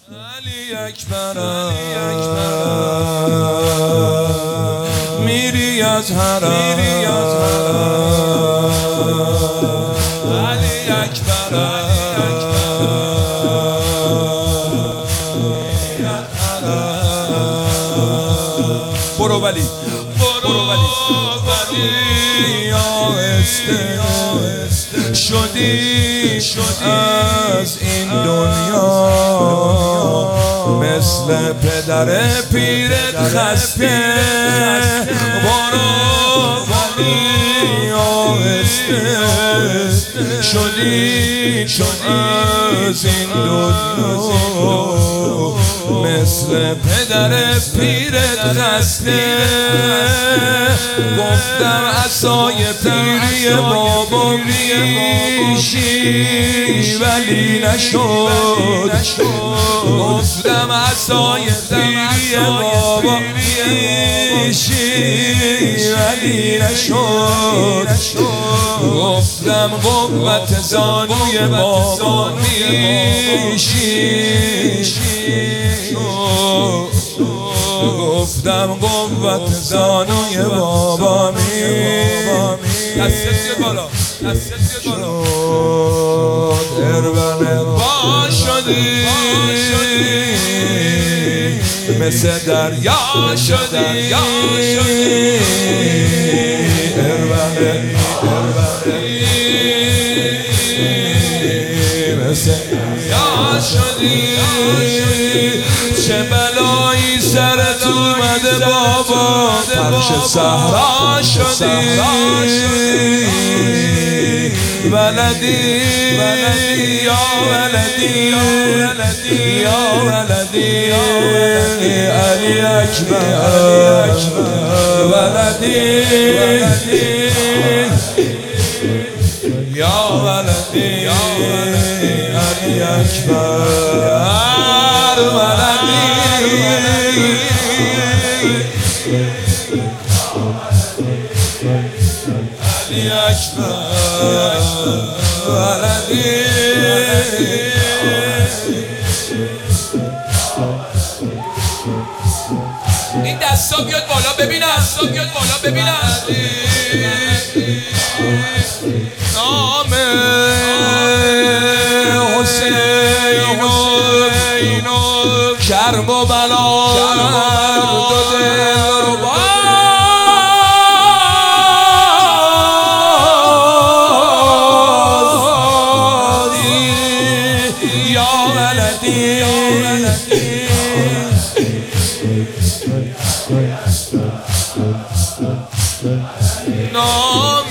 علی اکبر میری از حرم علی اکبر برو ولی آهسته شدی از این دنیا مثل پدر پیرت خسته برو ولی آهسته شدی از این دنیا مثل پدر پیرت خسته گفتم عصای پیری بابا میشی ولی نشد گفتم عصای پیری بابا میشی ولی نشد گفتم قوت زانوی بابا میشی گفتم قوت زانوی بابا دستت بالا اربن با شدی مثل دریا شدی اربن مثل دریا شدی چه بلایی سرت اومده بابا فرش صحرا شدی ولدی یا ولدی یا ولدی علی اکبر ولدی یا ولدی علی اکبر علی اکبر ولدی این دستا بیاد بالا ببینم نام حسین کرب و بلا دو دل رو نام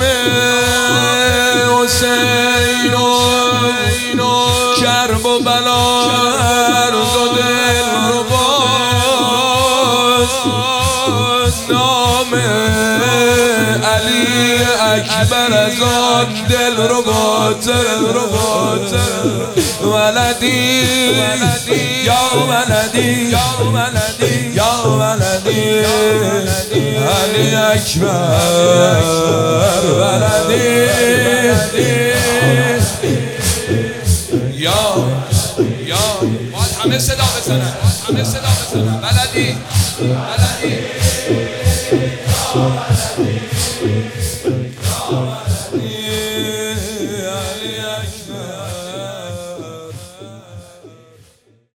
حسین کرب و بلا دو دل رو باز نام علی اکبر از آن دل رو ولدی یا ولدی علی اکبر ولدی یا باید همه صدا بزنن ولدی یا ولدی